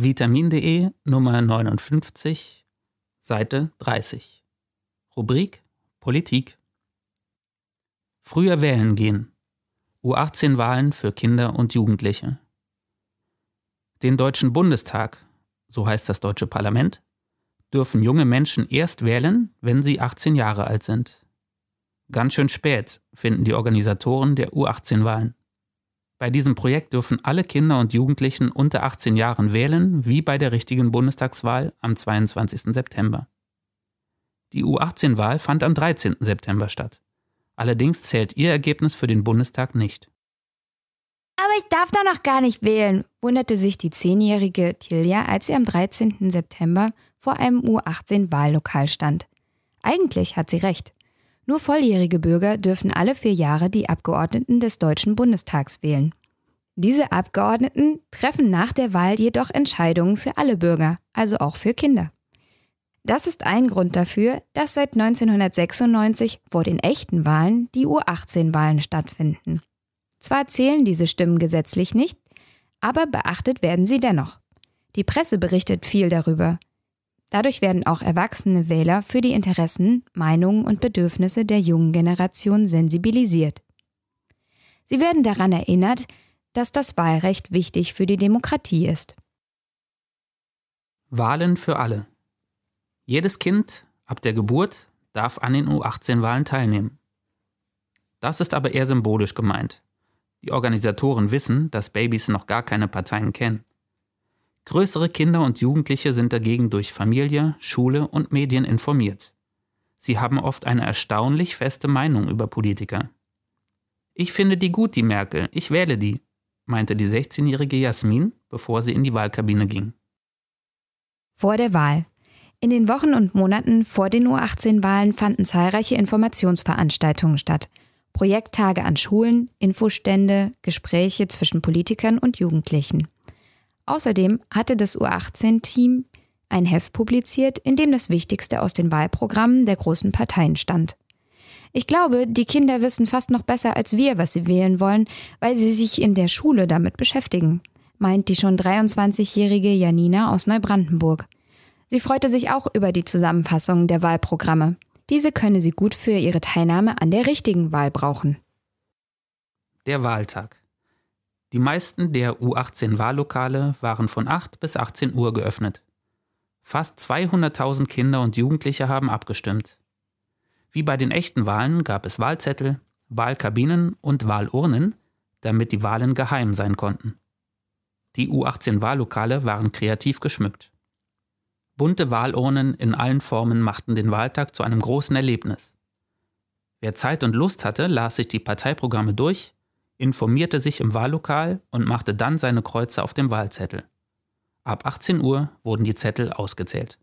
Vitamin.de Nummer 59, Seite 30. Rubrik Politik. Früher wählen gehen. U18-Wahlen für Kinder und Jugendliche. Den Deutschen Bundestag, so heißt das deutsche Parlament, dürfen junge Menschen erst wählen, wenn sie 18 Jahre alt sind. Ganz schön spät, finden die Organisatoren der U18-Wahlen. Bei diesem Projekt dürfen alle Kinder und Jugendlichen unter 18 Jahren wählen, wie bei der richtigen Bundestagswahl am 22. September. Die U18-Wahl fand am 13. September statt. Allerdings zählt ihr Ergebnis für den Bundestag nicht. Aber ich darf da noch gar nicht wählen, wunderte sich die 10-jährige Tilja, als sie am 13. September vor einem U18-Wahllokal stand. Eigentlich hat sie recht. Nur volljährige Bürger dürfen alle 4 Jahre die Abgeordneten des Deutschen Bundestags wählen. Diese Abgeordneten treffen nach der Wahl jedoch Entscheidungen für alle Bürger, also auch für Kinder. Das ist ein Grund dafür, dass seit 1996 vor den echten Wahlen die U18-Wahlen stattfinden. Zwar zählen diese Stimmen gesetzlich nicht, aber beachtet werden sie dennoch. Die Presse berichtet viel darüber. Dadurch werden auch erwachsene Wähler für die Interessen, Meinungen und Bedürfnisse der jungen Generation sensibilisiert. Sie werden daran erinnert, dass das Wahlrecht wichtig für die Demokratie ist. Wahlen für alle. Jedes Kind ab der Geburt darf an den U18-Wahlen teilnehmen. Das ist aber eher symbolisch gemeint. Die Organisatoren wissen, dass Babys noch gar keine Parteien kennen. Größere Kinder und Jugendliche sind dagegen durch Familie, Schule und Medien informiert. Sie haben oft eine erstaunlich feste Meinung über Politiker. Ich finde die gut, die Merkel, ich wähle die, meinte die 16-jährige Jasmin, bevor sie in die Wahlkabine ging. Vor der Wahl. In den Wochen und Monaten vor den U18-Wahlen fanden zahlreiche Informationsveranstaltungen statt. Projekttage an Schulen, Infostände, Gespräche zwischen Politikern und Jugendlichen. Außerdem hatte das U18-Team ein Heft publiziert, in dem das Wichtigste aus den Wahlprogrammen der großen Parteien stand. Ich glaube, die Kinder wissen fast noch besser als wir, was sie wählen wollen, weil sie sich in der Schule damit beschäftigen, meint die schon 23-jährige Janina aus Neubrandenburg. Sie freute sich auch über die Zusammenfassung der Wahlprogramme. Diese könne sie gut für ihre Teilnahme an der richtigen Wahl brauchen. Der Wahltag. Die meisten der U18-Wahllokale waren von 8 bis 18 Uhr geöffnet. Fast 200.000 Kinder und Jugendliche haben abgestimmt. Wie bei den echten Wahlen gab es Wahlzettel, Wahlkabinen und Wahlurnen, damit die Wahlen geheim sein konnten. Die U18-Wahllokale waren kreativ geschmückt. Bunte Wahlurnen in allen Formen machten den Wahltag zu einem großen Erlebnis. Wer Zeit und Lust hatte, las sich die Parteiprogramme durch, informierte sich im Wahllokal und machte dann seine Kreuze auf dem Wahlzettel. Ab 18 Uhr wurden die Zettel ausgezählt.